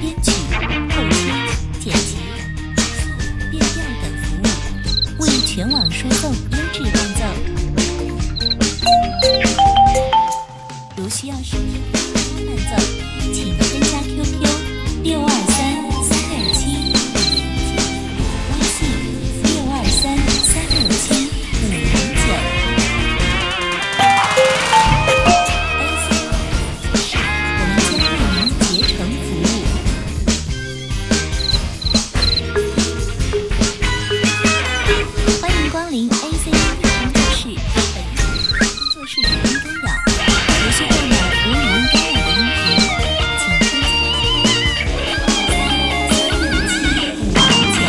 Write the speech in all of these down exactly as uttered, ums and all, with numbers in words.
编曲、后期、剪辑、速、变调等服务，为全网输送优质伴奏。如需要收听更多伴奏，请添加 Q Q 六二三三六七五零九，微信六二三三六七五零九。我们将为您竭诚服务。欢迎光临 A C 音乐工作室，本工作室语音干扰，无需购买无语音干扰的音频，请添加三六七五零九。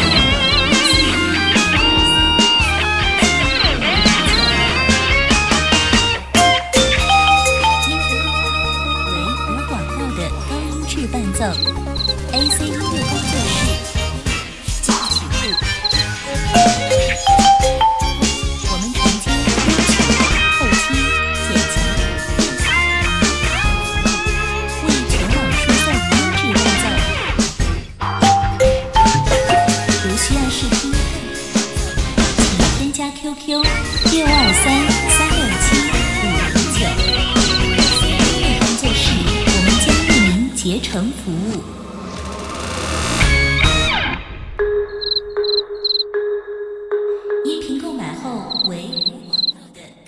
为无广告的高音质伴奏 ，A C 音乐工作室，即起步。我们承接编曲、后期、剪辑、为全网输送优质伴奏。如需要试听，请添加 Q Q 六二三三六七五零九。音乐工作室，我们将为您竭诚服务。音频购买后为